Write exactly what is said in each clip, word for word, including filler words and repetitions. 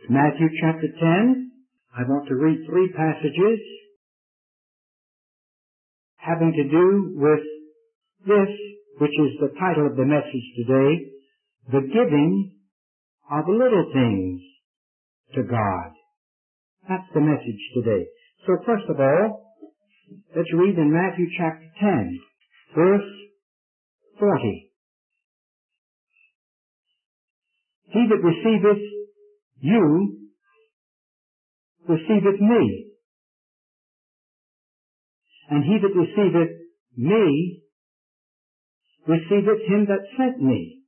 Matthew chapter ten. I want to read three passages having to do with this, which is the title of the message today, the giving of little things to God. That's the message today. So first of all, let's read in Matthew chapter ten, verse forty. He that receiveth you receiveth me, and he that receiveth me receiveth him that sent me.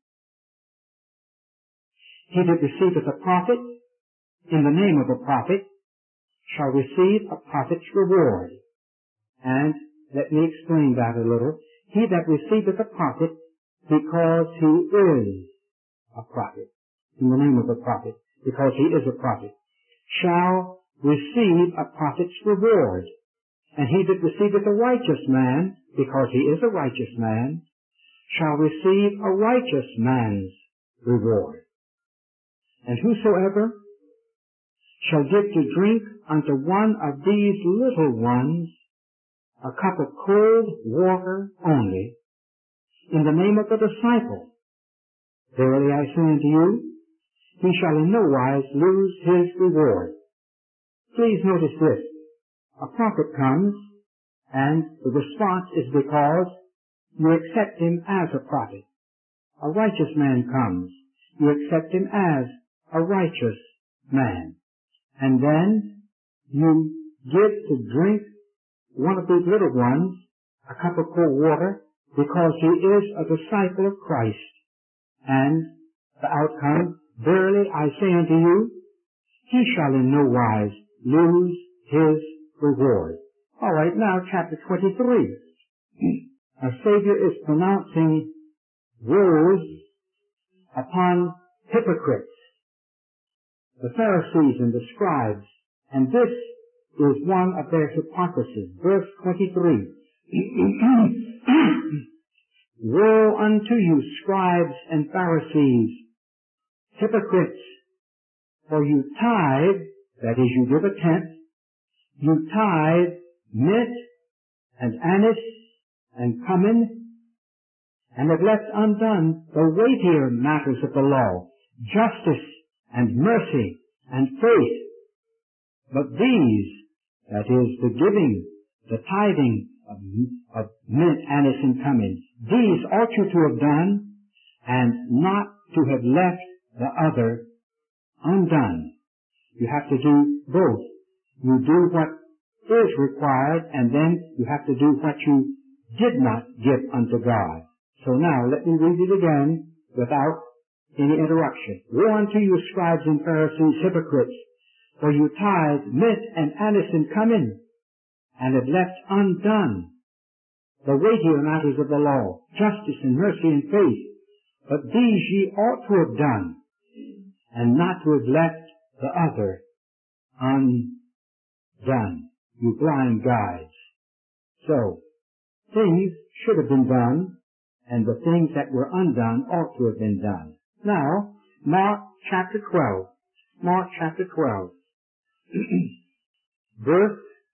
He that receiveth a prophet in the name of a prophet shall receive a prophet's reward. And let me explain that a little. He that receiveth a prophet because he is a prophet, in the name of a prophet, because he is a prophet, shall receive a prophet's reward. And he that receiveth a righteous man, because he is a righteous man, shall receive a righteous man's reward. And whosoever shall give to drink unto one of these little ones a cup of cold water only, in the name of the disciple, verily I say unto you, he shall in no wise lose his reward. Please notice this. A prophet comes, and the response is because you accept him as a prophet. A righteous man comes. You accept him as a righteous man. And then you give to drink one of these little ones a cup of cold water because he is a disciple of Christ. And the outcome, verily I say unto you, he shall in no wise lose his reward. All right, now chapter twenty-three. Our Savior is pronouncing woes upon hypocrites, the Pharisees and the scribes, and this is one of their hypocrisies. Verse twenty-three. Woe unto you, scribes and Pharisees, hypocrites, for you tithe, that is, you give a tenth, you tithe mint and anise and cumin, and have left undone the weightier matters of the law, justice and mercy and faith. But these, that is, the giving, the tithing of, of mint, anise, and cumin, these ought you to have done, and not to have left the other undone. You have to do both. You do what is required, and then you have to do what you did not give unto God. So now, let me read it again without any interruption. Woe unto you, scribes and Pharisees, hypocrites, for you tithe mint and anise and cumin, and have left undone the weightier matters of the law, justice and mercy and faith. But these ye ought to have done, and not to have left the other undone. You blind guides. So, things should have been done, and the things that were undone ought to have been done. Now, Mark chapter twelve. Mark chapter twelve. Verse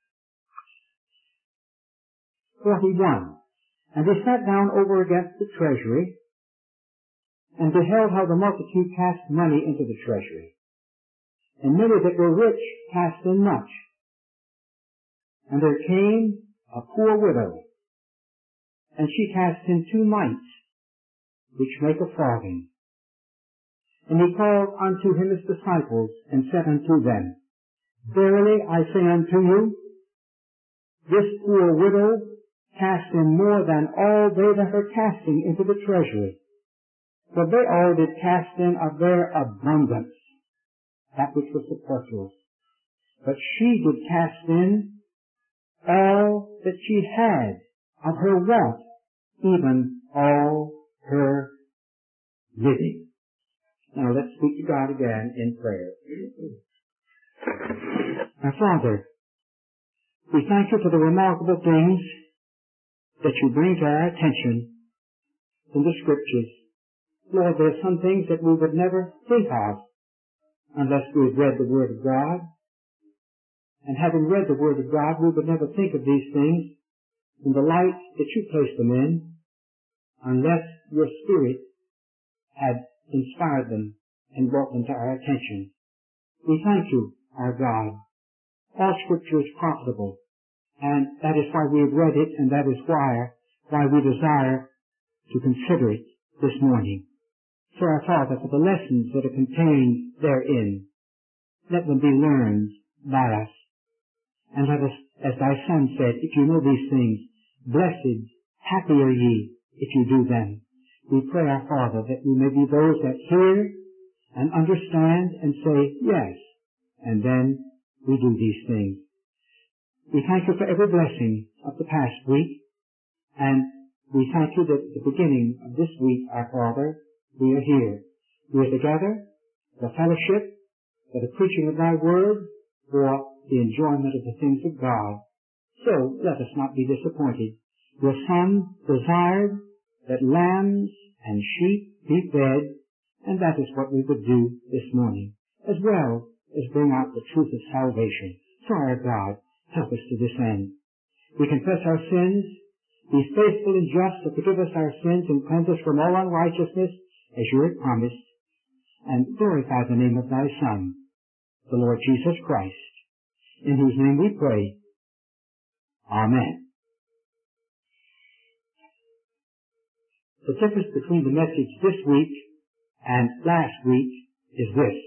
forty-one. And they sat down over against the treasury, and beheld how the multitude cast money into the treasury. And many that were rich cast in much. And there came a poor widow, and she cast in two mites, which make a farthing. And he called unto him his disciples, and said unto them, Verily I say unto you, this poor widow cast in more than all they that are casting into the treasury. For they all did cast in of their abundance, that which was superfluous. But she did cast in all that she had of her want, even all her living. Now let's speak to God again in prayer. Our Father, we thank you for the remarkable things that you bring to our attention in the Scriptures. Lord, there are some things that we would never think of unless we have read the Word of God. And having read the Word of God, we would never think of these things in the light that you place them in, unless your Spirit had inspired them and brought them to our attention. We thank you, our God. All Scripture is profitable, and that is why we have read it, and that is why, why we desire to consider it this morning. So our Father, for the lessons that are contained therein, let them be learned by us. And let us, as thy Son said, if you know these things, blessed, happy are ye if you do them. We pray, our Father, that we may be those that hear and understand and say, yes, and then we do these things. We thank you for every blessing of the past week, and we thank you that at the beginning of this week, our Father, we are here. We are together, the fellowship, for the preaching of thy word, for the enjoyment of the things of God. So let us not be disappointed. Your Son desired that lambs and sheep be fed, and that is what we would do this morning, as well as bring out the truth of salvation. So our God, help us to this end. We confess our sins. Be faithful and just to forgive us our sins and cleanse us from all unrighteousness, as you have promised, and glorify the name of thy Son, the Lord Jesus Christ, in whose name we pray. Amen. The difference between the message this week and last week is this.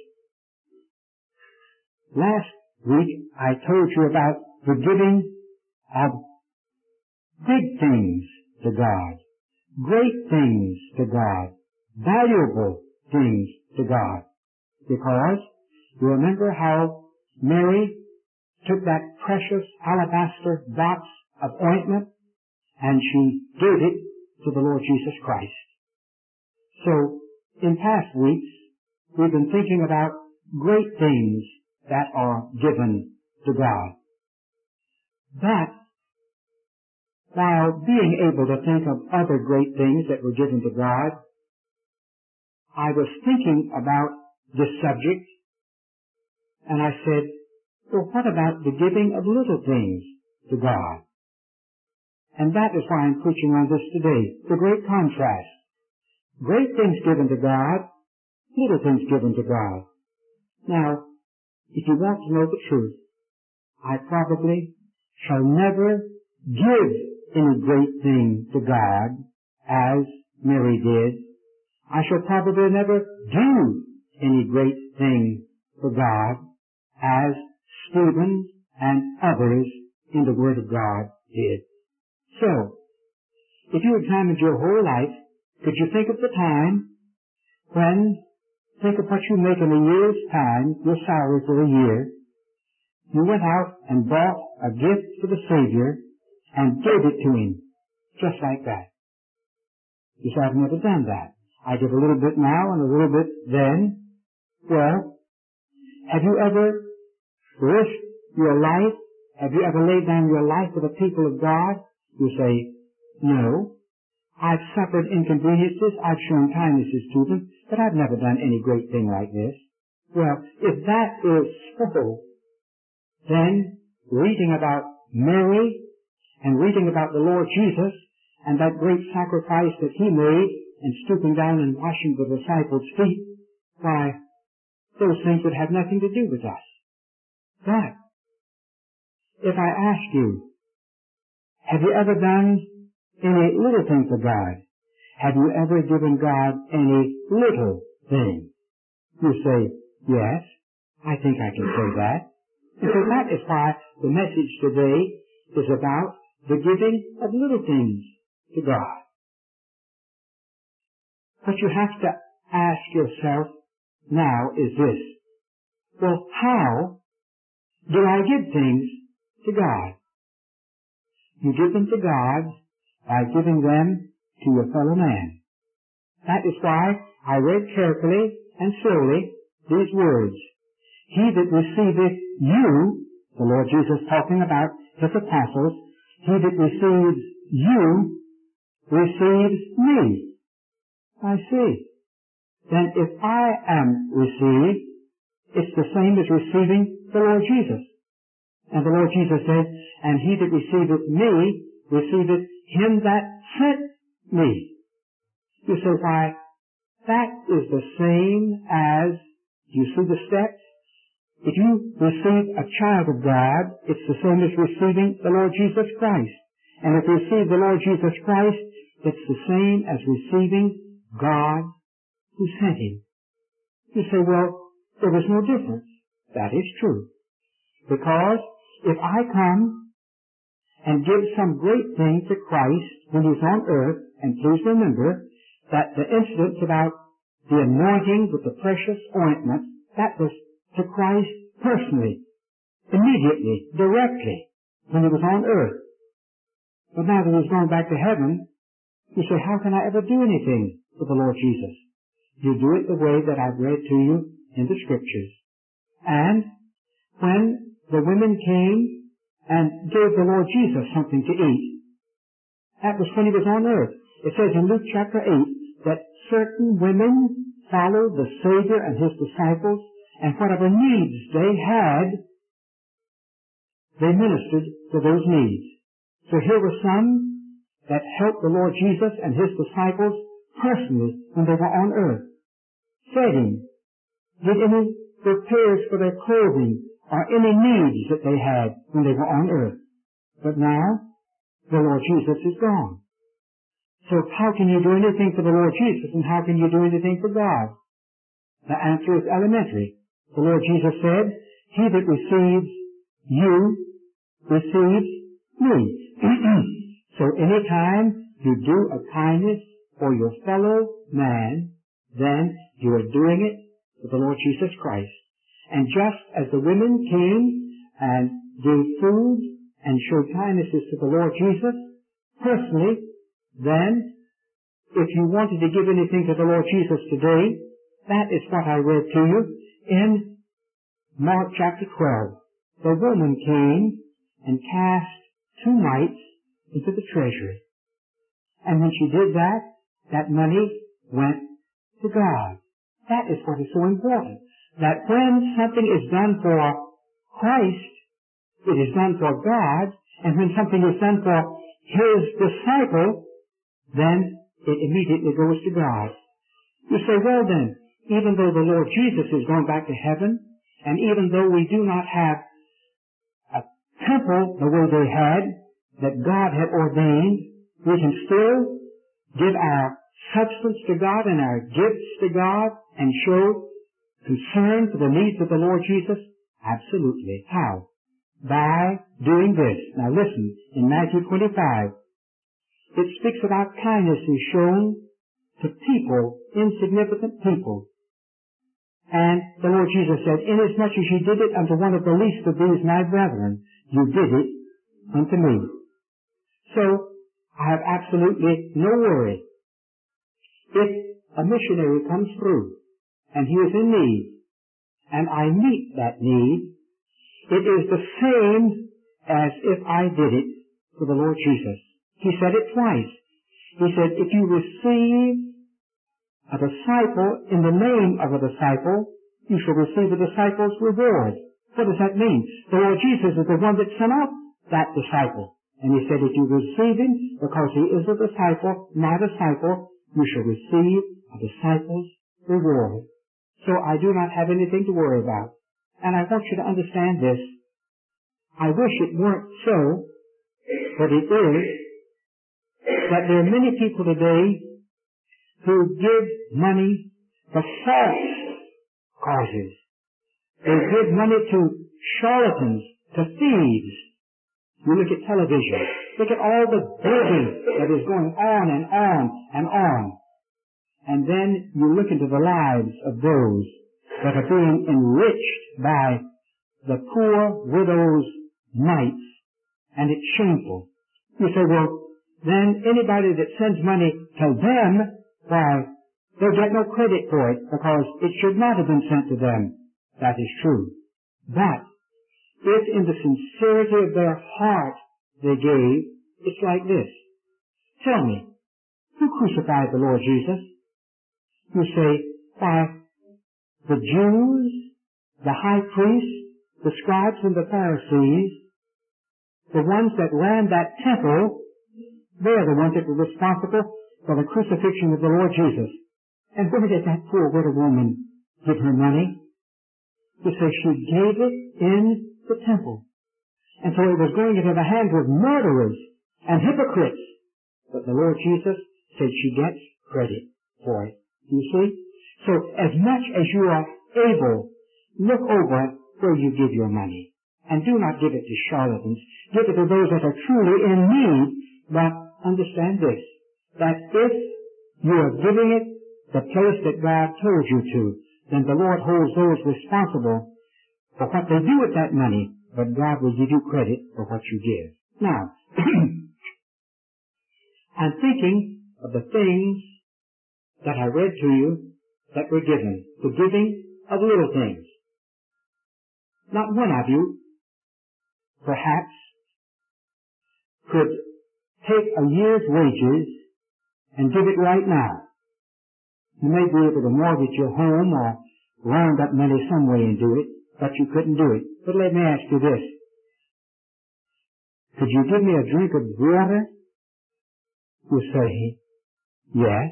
Last week I told you about the giving of big things to God, great things to God, valuable things to God. Because you remember how Mary took that precious alabaster box of ointment and she gave it to the Lord Jesus Christ. So, in past weeks, we've been thinking about great things that are given to God. But, while being able to think of other great things that were given to God, I was thinking about this subject, and I said, well, what about the giving of little things to God? And that is why I'm preaching on this today, the great contrast. Great things given to God, little things given to God. Now, if you want to know the truth, I probably shall never give any great thing to God as Mary did. I shall probably never do any great thing for God as Stephen and others in the Word of God did. So, if you examined your whole life, could you think of the time when, think of what you make in a year's time, your salary for a year, you went out and bought a gift for the Savior and gave it to Him, just like that. You say, I've never done that. I give a little bit now and a little bit then. Well, have you ever risked your life? Have you ever laid down your life for the people of God? You say, no. I've suffered inconveniences. I've shown kindnesses to them, but I've never done any great thing like this. Well, if that is so, then reading about Mary and reading about the Lord Jesus and that great sacrifice that He made and stooping down and washing the disciples' feet, why, those things would have nothing to do with us. But if I ask you, have you ever done any little thing for God? Have you ever given God any little thing? You say, yes, I think I can say that. And so that is why the message today is about the giving of little things to God. What you have to ask yourself now is this. Well, how do I give things to God? You give them to God by giving them to your fellow man. That is why I read carefully and slowly these words. He that receiveth you, the Lord Jesus talking about His apostles, he that receives you receives me. I see. Then if I am received, it's the same as receiving the Lord Jesus. And the Lord Jesus said, and he that receiveth me, receiveth him that sent me. You say, why, that is the same as, you see the steps? If you receive a child of God, it's the same as receiving the Lord Jesus Christ. And if you receive the Lord Jesus Christ, it's the same as receiving God who sent him. You say, well, there was no difference. That is true. Because if I come and give some great thing to Christ when he was on earth, and please remember that the incidents about the anointing with the precious ointment, that was to Christ personally, immediately, directly, when he was on earth. But now that he's gone back to heaven, you say, how can I ever do anything for the Lord Jesus? You do it the way that I've read to you in the Scriptures. And when the women came and gave the Lord Jesus something to eat, that was when he was on earth. It says in Luke chapter eight that certain women followed the Savior and his disciples, and whatever needs they had, they ministered to those needs. So here were some that helped the Lord Jesus and his disciples personally when they were on earth. Fed him, did any repairs for their clothing or any needs that they had when they were on earth. But now, the Lord Jesus is gone. So how can you do anything for the Lord Jesus, and how can you do anything for God? The answer is elementary. The Lord Jesus said, he that receives you receives me. So any time you do a kindness for your fellow man, then you are doing it for the Lord Jesus Christ. And just as the women came and gave food and showed kindnesses to the Lord Jesus personally, then if you wanted to give anything to the Lord Jesus today, that is what I read to you in Mark chapter twelve. The woman came and cast two mites into the treasury. And when she did that, that money went to God. That is what is so important. That when something is done for Christ, it is done for God, and when something is done for his disciple, then it immediately goes to God. You say, well then, even though the Lord Jesus is going back to heaven, and even though we do not have a temple the way they had, that God had ordained, we can still give our substance to God and our gifts to God and show concern for the needs of the Lord Jesus? Absolutely. How? By doing this. Now listen, in Matthew twenty-five, it speaks about kindnesses shown to people, insignificant people. And the Lord Jesus said, inasmuch as you did it unto one of the least of these my brethren, you did it unto me. So, I have absolutely no worry. If a missionary comes through, and he is in need, and I meet that need, it is the same as if I did it for the Lord Jesus. He said it twice. He said, if you receive a disciple in the name of a disciple, you shall receive a disciple's reward. What does that mean? The Lord Jesus is the one that sent out that disciple. And he said, if you receive him because he is a disciple, my disciple, you shall receive a disciple's reward. So I do not have anything to worry about. And I want you to understand this. I wish it weren't so, but it is, that there are many people today who give money for false causes. They give money to charlatans, to thieves. You look at television. Look at all the building that is going on and on and on. And then you look into the lives of those that are being enriched by the poor widow's mites, and it's shameful. You say, well, then anybody that sends money to them, why, they'll get no credit for it because it should not have been sent to them. That is true. But if in the sincerity of their heart they gave, it's like this. Tell me, who crucified the Lord Jesus? You say, why, the Jews the high priests, the scribes and the Pharisees, the ones that ran that temple, they're the ones that were responsible for the crucifixion of the Lord Jesus. And where did that poor widow woman give her money? It says she gave it in the temple. And so it was going into the hands of murderers and hypocrites. But the Lord Jesus said she gets credit for it. You see? So as much as you are able, look over where you give your money. And do not give it to charlatans. Give it to those that are truly in need. But understand this, that if you are giving it the place that God told you to, then the Lord holds those responsible for what they do with that money, but God will give you credit for what you give. Now, I'm thinking of the things that I read to you that were given, the giving of little things. Not one of you, perhaps, could take a year's wages and give it right now. You may be able to mortgage your home or round up money some way and do it, but you couldn't do it. But let me ask you this. Could you give me a drink of water? You say, yes.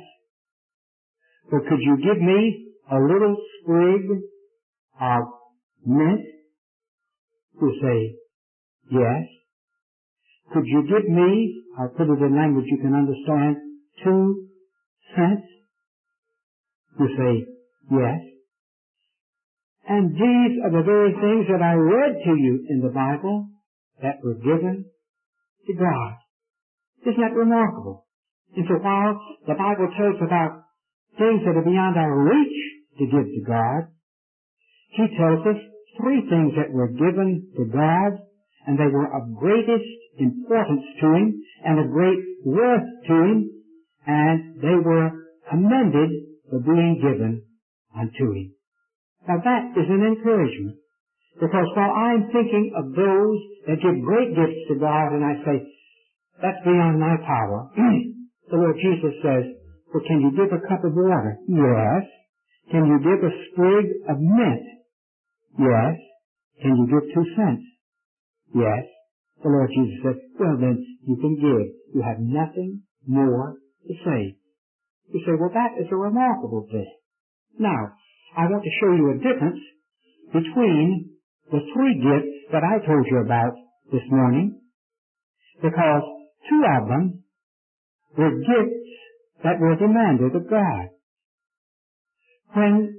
Or could you give me a little sprig of mint? You say, yes. Could you give me, I'll put it in language you can understand, two cents? You say, yes. And these are the very things that I read to you in the Bible that were given to God. Isn't that remarkable? And so while the Bible tells about things that are beyond our reach to give to God, He tells us three things that were given to God, and they were of greatest importance to Him and of great worth to Him, and they were commended for being given unto Him. Now that is an encouragement, because while I'm thinking of those that give great gifts to God, and I say, that's beyond my power, the Lord Jesus says, well, can you give a cup of water? Yes. Can you give a sprig of mint? Yes. Can you give two cents? Yes. The Lord Jesus said, well then, you can give. You have nothing more to say. You say, well, that is a remarkable thing. Now, I want to show you a difference between the three gifts that I told you about this morning, because two of them were gifts that were demanded of God. When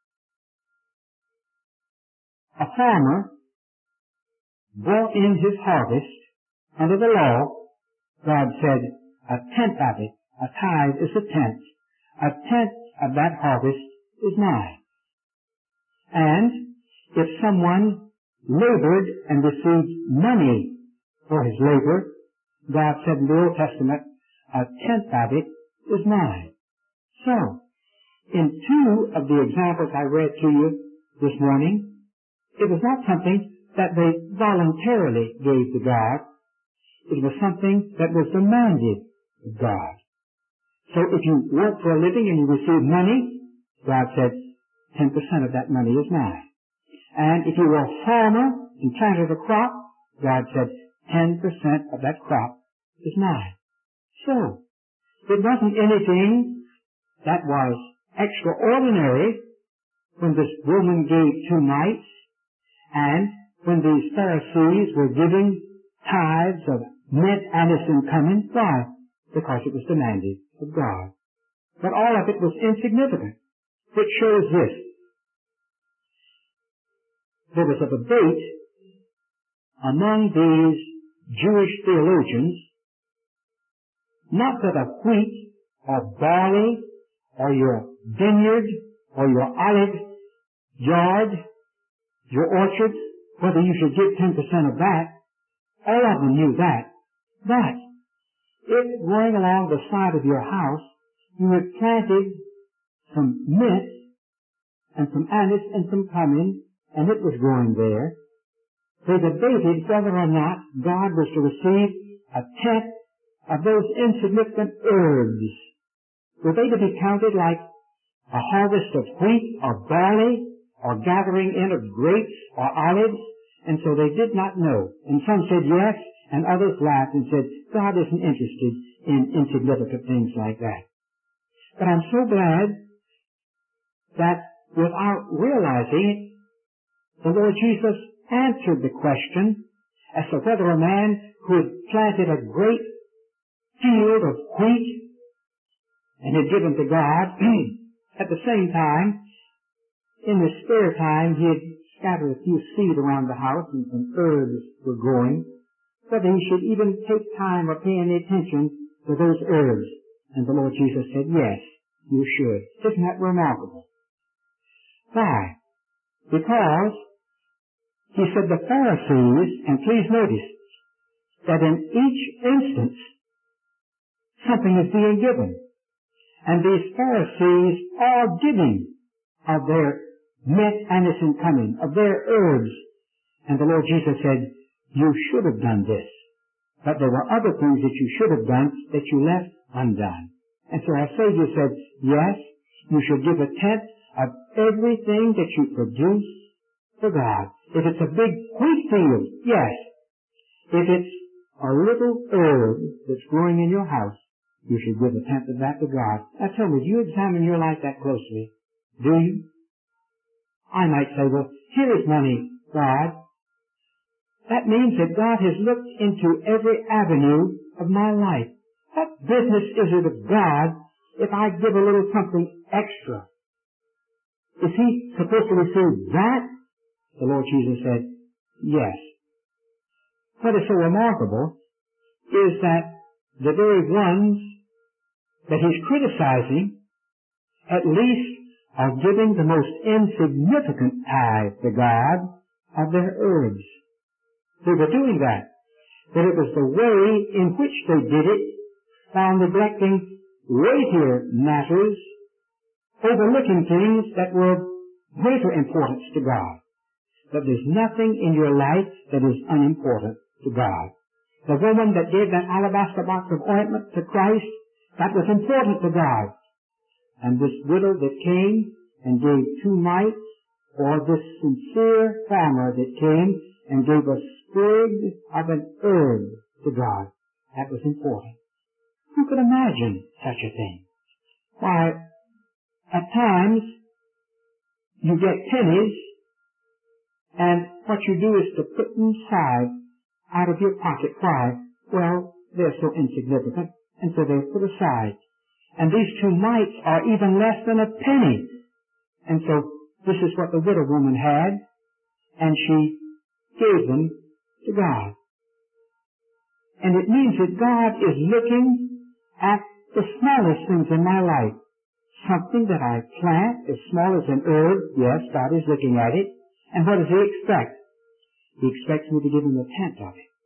a farmer brought in his harvest under the law, God said, a tenth of it, a tithe is a tenth. A tenth of that harvest is mine. And if someone labored and received money for his labor, God said in the Old Testament, a tenth of it is mine. So, in two of the examples I read to you this morning, it was not something that they voluntarily gave to God. It was something that was demanded of God. So if you work for a living and you receive money, God said, ten percent of that money is mine. And if you were a farmer and planted a crop, God said, ten percent of that crop is mine. So, it wasn't anything that was extraordinary when this woman gave two mites, and when these Pharisees were giving tithes of mint, anise, and cumin. Why? Because it was demanded of God. But all of it was insignificant, which shows this. There was a debate among these Jewish theologians, not whether wheat or barley or your vineyard or your olive yard, your orchard, whether you should give ten percent of that. All of them knew that. But if going along the side of your house, you had planted some mint and some anise and some cumin, and it was growing there, they debated whether or not God was to receive a tenth of those insignificant herbs. Were they to be counted like a harvest of wheat or barley or gathering in of grapes or olives, and so they did not know. And some said yes, and others laughed and said, God isn't interested in insignificant things like that. But I'm so glad that without realizing it, the Lord Jesus answered the question as to whether a man who had planted a great field of wheat and had given to God, at the same time, in his spare time, he had scattered a few seed around the house and some herbs were growing, whether he should even take time or pay any attention to those herbs. And the Lord Jesus said, yes, you should. Isn't that remarkable? Why? Because he said the Pharisees, and please notice that in each instance something is being given. And these Pharisees are giving of their mint and its incoming, of their herbs. And the Lord Jesus said, you should have done this. But there were other things that you should have done that you left undone. And so our Savior said, yes, you should give a tenth of everything that you produce to God. If it's a big wheat field, yes. If it's a little herb that's growing in your house, you should give a tenth of that to God. Now tell me, do you examine your life that closely? Do you? I might say, well, here is money, God. That means that God has looked into every avenue of my life. What business is it of God if I give a little something extra? Is he supposed to receive that? The Lord Jesus said, yes. What is so remarkable is that the very ones that he's criticizing at least are giving the most insignificant tithe to God of their herbs. They were doing that. But it was the way in which they did it, while neglecting weightier matters, overlooking things that were greater importance to God. But there's nothing in your life that is unimportant to God. The woman that gave that alabaster box of ointment to Christ, that was important to God. And this widow that came and gave two mites, or this sincere farmer that came and gave a sprig of an herb to God, that was important. Who could imagine such a thing? Why, at times, you get pennies, and what you do is to put them aside out of your pocket. Why? Well, they're so insignificant, and so they're put aside. And these two mites are even less than a penny. And so this is what the widow woman had, and she gave them to God. And it means that God is looking at the smallest things in my life. Something that I plant, as small as an herb, yes, God is looking at it. And what does he expect? He expects me to give him a tenth of it.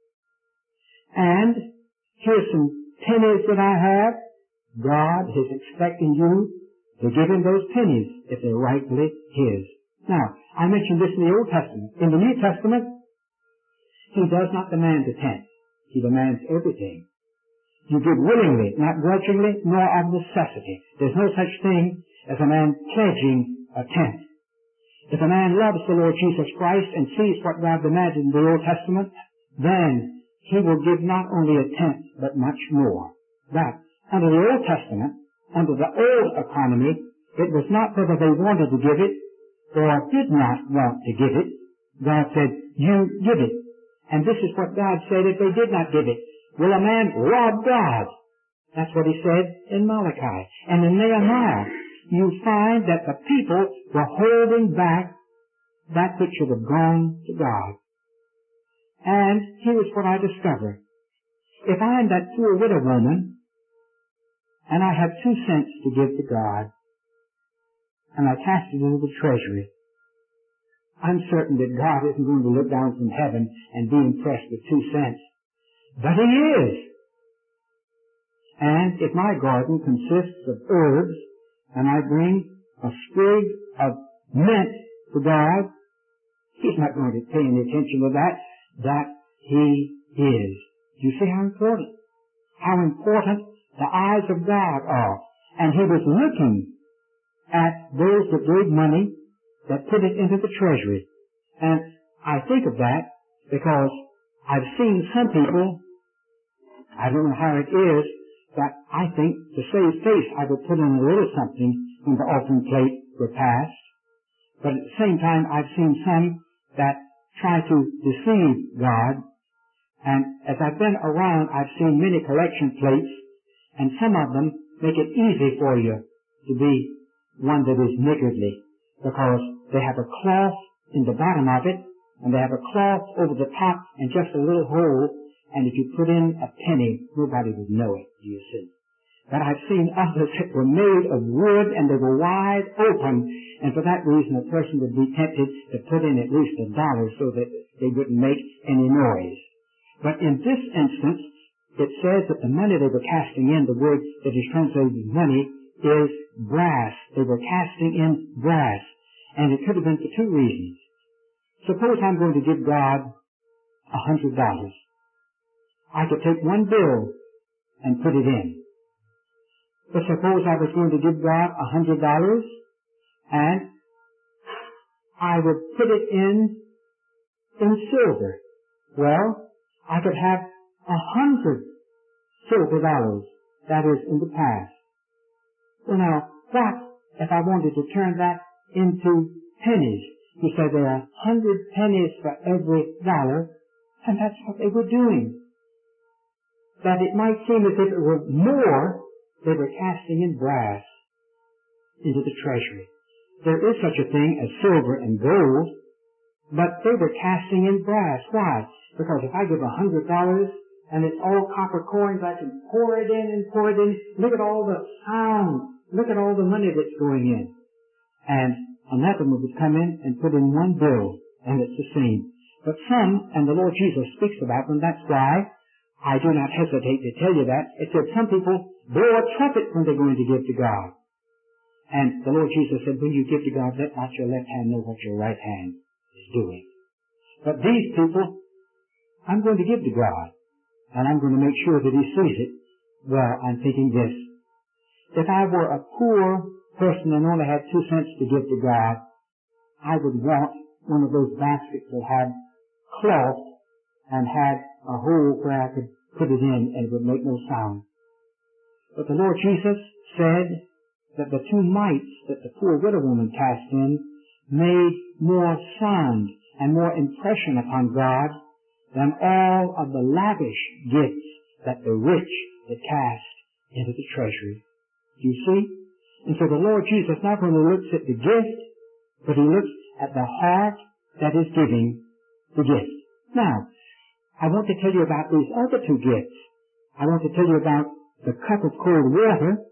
And here's some pennies that I have. God is expecting you to give him those pennies if they're rightfully his. Now, I mentioned this in the Old Testament. In the New Testament, he does not demand a tenth. He demands everything. You give willingly, not grudgingly, nor of necessity. There's no such thing as a man pledging a tenth. If a man loves the Lord Jesus Christ and sees what God demanded in the Old Testament, then he will give not only a tenth, but much more. But under the Old Testament, under the old economy, it was not whether they wanted to give it or did not want to give it. God said, you give it. And this is what God said if they did not give it. Will a man rob God? That's what he said in Malachi. And in Nehemiah, you find that the people were holding back that which should have gone to God. And here is what I discovered. If I'm that poor widow woman, and I have two cents to give to God, and I cast it into the treasury, I'm certain that God isn't going to look down from heaven and be impressed with two cents. But he is. And if my garden consists of herbs, and I bring a sprig of mint to God, he's not going to pay any attention to that. That he is. Do you see how important? How important the eyes of God are. And he was looking at those that gave money that put it into the treasury. And I think of that because I've seen some people, I don't know how it is, that I think to save face I would put in a little something when the offering plate were passed. But at the same time, I've seen some that try to deceive God. And as I've been around, I've seen many collection plates, and some of them make it easy for you to be one that is niggardly, because they have a cloth in the bottom of it, and they have a cloth over the top and just a little hole, and if you put in a penny, nobody would know it, do you see? But I've seen others that were made of wood, and they were wide open, and for that reason a person would be tempted to put in at least a dollar so that they wouldn't make any noise. But in this instance, it says that the money they were casting in, the word that is translated money, is brass. They were casting in brass, and it could have been for two reasons. Suppose I'm going to give God a hundred dollars. I could take one bill and put it in. But suppose I was going to give God a hundred dollars and I would put it in in silver. Well, I could have a hundred silver dollars, that is, in the past. Well now, what if I wanted to turn that into pennies? You say there are a hundred pennies for every dollar, and that's what they were doing. That it might seem as if it were more, they were casting in brass into the treasury. There is such a thing as silver and gold, but they were casting in brass. Why? Because if I give a hundred dollars and it's all copper coins, I can pour it in and pour it in. Look at all the sound. Look at all the money that's going in. And another one would come in and put in one bill, and it's the same. But some, and the Lord Jesus speaks about them, that's why I do not hesitate to tell you that. It said some people blow a trumpet when they're going to give to God. And the Lord Jesus said, when you give to God, let not your left hand know what your right hand is doing. But these people, I'm going to give to God, and I'm going to make sure that He sees it. Well, I'm thinking this. If I were a poor person and only had two cents to give to God, I would want one of those baskets that had cloth and had a hole where I could put it in and it would make no sound. But the Lord Jesus said that the two mites that the poor widow woman cast in made more sound and more impression upon God than all of the lavish gifts that the rich had cast into the treasury. Do you see? And so the Lord Jesus not only looks at the gift, but He looks at the heart that is giving the gift. Now, I want to tell you about these other two gifts. I want to tell you about the cup of cold water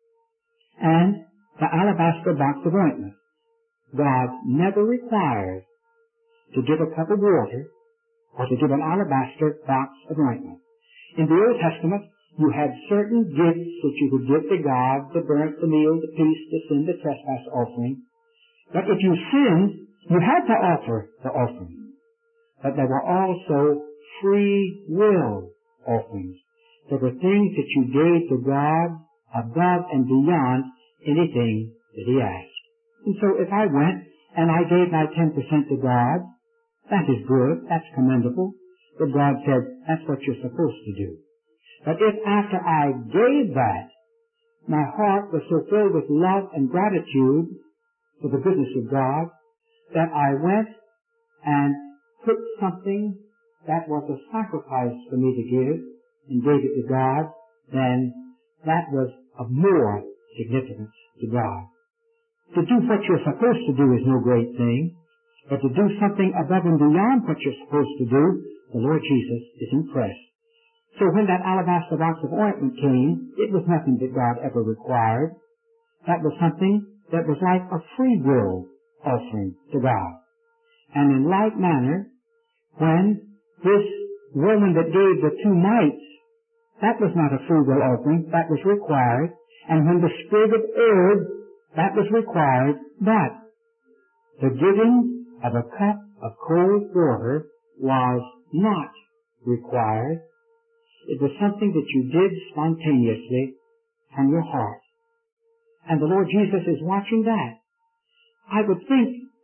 and the alabaster box of ointment. God never requires to give a cup of water or to give an alabaster box of ointment. In the Old Testament, you had certain gifts that you could give to God, the burnt, the meal, the peace, the sin, the trespass offering. But if you sinned, you had to offer the offering. But there were also free will offerings. There were things that you gave to God above and beyond anything that He asked. And so if I went and I gave my ten percent to God, that is good, that's commendable. But God said, that's what you're supposed to do. But if after I gave that, my heart was so filled with love and gratitude for the goodness of God, that I went and put something that was a sacrifice for me to give and gave it to God, then that was of more significance to God. To do what you're supposed to do is no great thing, but to do something above and beyond what you're supposed to do, the Lord Jesus is impressed. So when that alabaster box of ointment came, it was nothing that God ever required. That was something that was like a free will offering to God. And in like manner, when this woman that gave the two mites, that was not a free will offering, that was required. And when the sprig of herb, that was required. But the giving of a cup of cold water was not required. It was something that you did spontaneously from your heart. And the Lord Jesus is watching that. I would think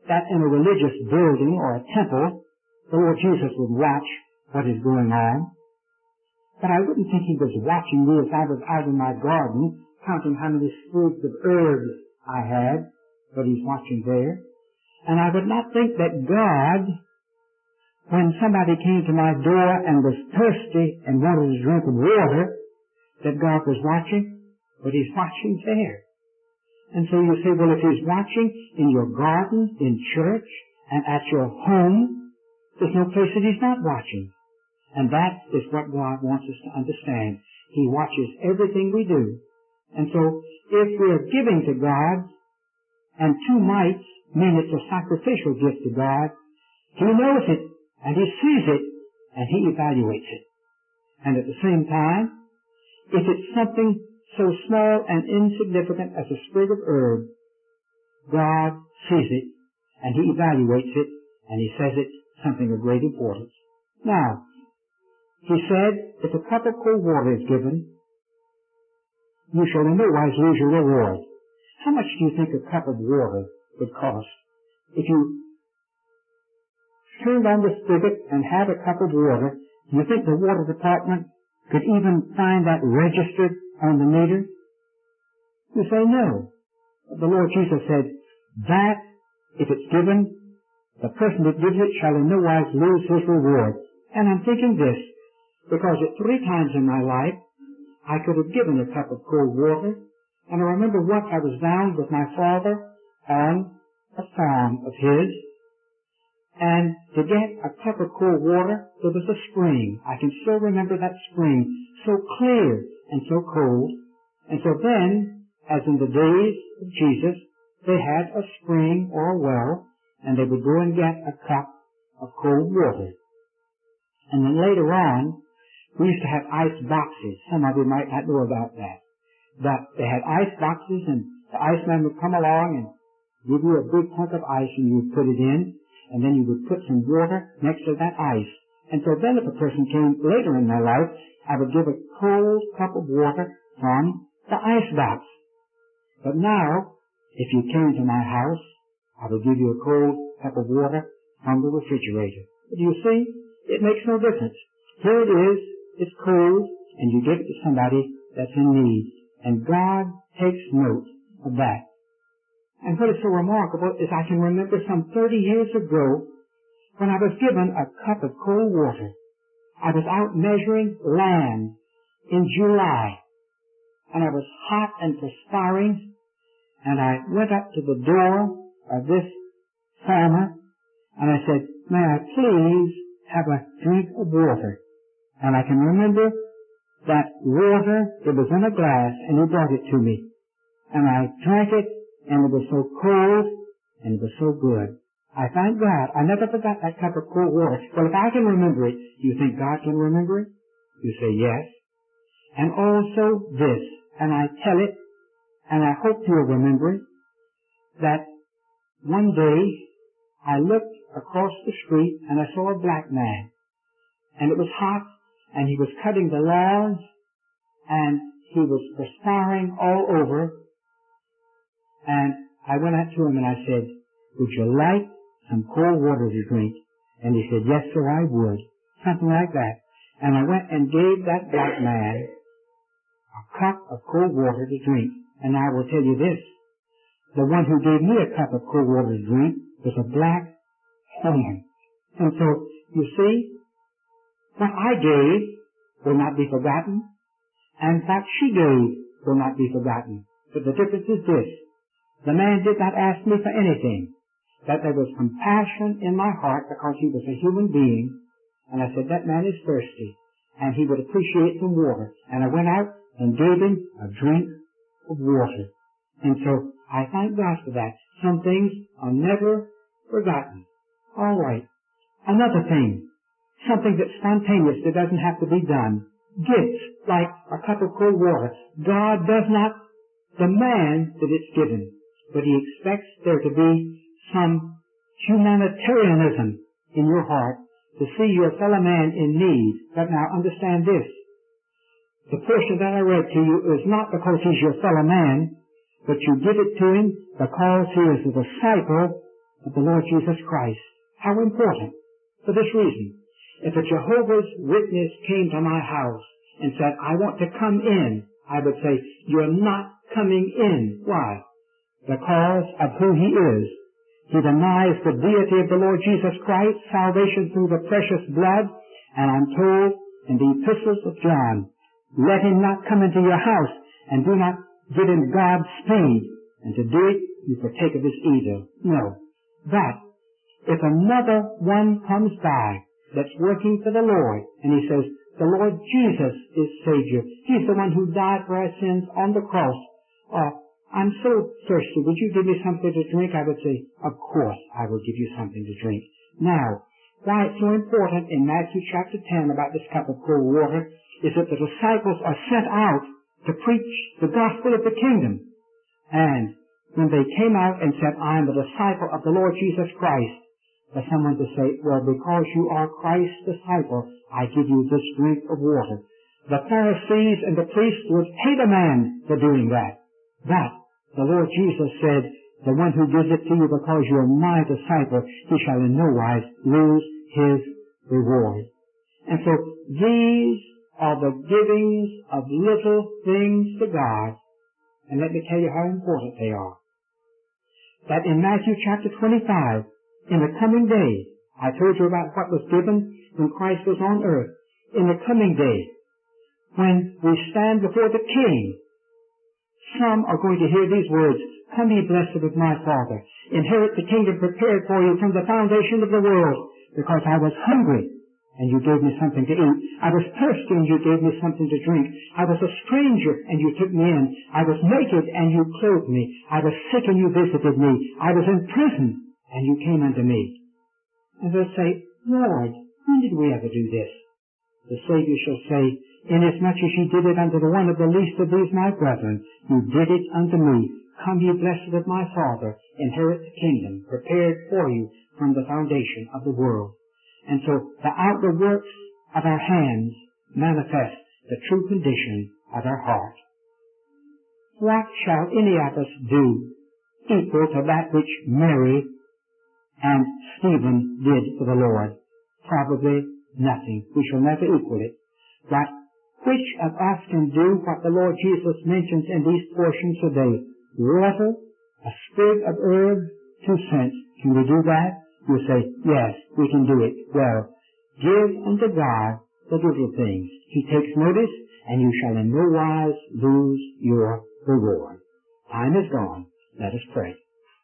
that in a religious building or a temple, the Lord Jesus would watch what is going on. But I wouldn't think He was watching me as I was out in my garden, counting how many sprigs of herbs I had, but He's watching there. And I would not think that God, when somebody came to my door and was thirsty and wanted a drink of water, that God was watching, but He's watching there. And so you say, well, if He's watching in your garden, in church, and at your home, there's no place that He's not watching. And that is what God wants us to understand. He watches everything we do. And so, if we are giving to God, and two mites mean it's a sacrificial gift to God, He knows it, and He sees it, and He evaluates it. And at the same time, if it's something so small and insignificant as a sprig of herb, God sees it, and He evaluates it, and He says it's something of great importance. Now, He said, if a cup of cold water is given, you shall in no wise lose your reward. How much do you think a cup of water would cost? If you turned on the spigot and had a cup of water, do you think the water department could even find that registered on the meter? You say no. The Lord Jesus said, that, if it's given, the person that gives it shall in no wise lose his reward. And I'm thinking this, because at three times in my life, I could have given a cup of cold water, and I remember once I was down with my father on a farm of his, and to get a cup of cold water, there was a spring. I can still remember that spring, so clear and so cold. And so then, as in the days of Jesus, they had a spring or a well, and they would go and get a cup of cold water. And then later on, we used to have ice boxes. Some of you might not know about that. But they had ice boxes, and the iceman would come along and give you a big hunk of ice, and you would put it in, and then you would put some water next to that ice. And so then if a person came later in their life, I would give a cold cup of water from the ice box. But now, if you came to my house, I would give you a cold cup of water from the refrigerator. Do you see? It makes no difference. Here it is. It's cold, and you give it to somebody that's in need. And God takes note of that. And what is so remarkable is I can remember some thirty years ago when I was given a cup of cold water. I was out measuring land in July, and I was hot and perspiring, and I went up to the door of this farmer, and I said, may I please have a drink of water? And I can remember that water, it was in a glass, and he brought it to me. And I drank it, and it was so cold, and it was so good. I thank God. I never forgot that cup of cold water. Well, if I can remember it, do you think God can remember it? You say yes. And also this, and I tell it, and I hope you'll remember it, that one day I looked across the street, and I saw a black man. And it was hot, and he was cutting the lawns, and he was perspiring all over. And I went out to him and I said, would you like some cold water to drink? And he said, yes, sir, I would. Something like that. And I went and gave that black man a cup of cold water to drink. And I will tell you this, the one who gave me a cup of cold water to drink was a black woman. And so, you see, what I gave will not be forgotten, and what she gave will not be forgotten. But the difference is this. The man did not ask me for anything, but there was compassion in my heart because he was a human being, and I said, that man is thirsty, and he would appreciate some water. And I went out and gave him a drink of water. And so, I thank God for that. Some things are never forgotten. All right. Another thing. Something that's spontaneous, that doesn't have to be done. Gifts, like a cup of cold water. God does not demand that it's given, but He expects there to be some humanitarianism in your heart to see your fellow man in need. But now understand this. The portion that I read to you is not because he's your fellow man, but you give it to him because he is a disciple of the Lord Jesus Christ. How important? For this reason. If a Jehovah's Witness came to my house and said, I want to come in, I would say, you're not coming in. Why? Because of who he is. He denies the deity of the Lord Jesus Christ, salvation through the precious blood, and I'm told in the epistles of John, let him not come into your house, and do not give him God's speed, and to do it, you partake of his evil. No. But, if another one comes by that's working for the Lord, and he says, the Lord Jesus is Savior. He's the one who died for our sins on the cross. Oh, I'm so thirsty. Would you give me something to drink? I would say, of course I will give you something to drink. Now, why it's so important in Matthew chapter ten about this cup of cold water is that the disciples are sent out to preach the gospel of the kingdom. And when they came out and said, I am the disciple of the Lord Jesus Christ, for someone to say, well, because you are Christ's disciple, I give you this drink of water. The Pharisees and the priests would hate a man for doing that. But the Lord Jesus said, the one who gives it to you because you are my disciple, he shall in no wise lose his reward. And so these are the givings of little things to God. And let me tell you how important they are. That in Matthew chapter twenty-five, in the coming day, I told you about what was given when Christ was on earth. In the coming day, when we stand before the King, some are going to hear these words, come ye blessed of my Father, inherit the kingdom prepared for you from the foundation of the world, because I was hungry, and you gave me something to eat. I was thirsty, and you gave me something to drink. I was a stranger, and you took me in. I was naked, and you clothed me. I was sick, and you visited me. I was in prison, and you came unto me. And they'll say, Lord, when did we ever do this? The Savior shall say, inasmuch as you did it unto the one of the least of these my brethren, you did it unto me. Come ye blessed of my Father, inherit the kingdom prepared for you from the foundation of the world. And so the outward works of our hands manifest the true condition of our heart. What shall any of us do equal to that which Mary and Stephen did for the Lord? Probably nothing. We shall never equal it. But which of us can do what the Lord Jesus mentions in these portions today? Water, a sprig of herb, two cents. Can we do that? You say, yes, we can do it. Well, give unto God the little things. He takes notice, and you shall in no wise lose your reward. Time is gone. Let us pray.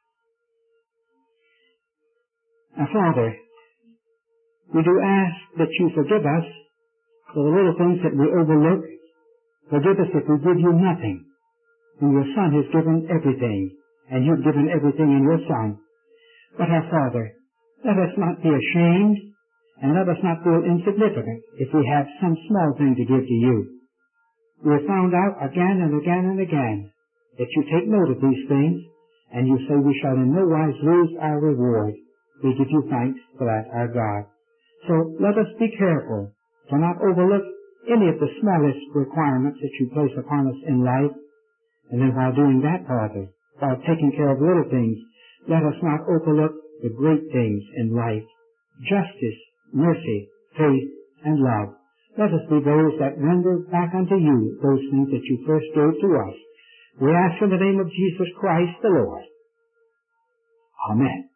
Now, Father, we do ask that you forgive us for the little things that we overlook. Forgive us if we give you nothing, and your Son has given everything, and you've given everything in your Son. But our Father, let us not be ashamed, and let us not feel insignificant if we have some small thing to give to you. We have found out again and again and again that you take note of these things, and you say we shall in no wise lose our reward. We give you thanks for that, our God. So let us be careful to not overlook any of the smallest requirements that you place upon us in life. And then while doing that, Father, while taking care of little things, let us not overlook the great things in life. Justice, mercy, faith, and love. Let us be those that render back unto you those things that you first gave to us. We ask in the name of Jesus Christ the Lord. Amen.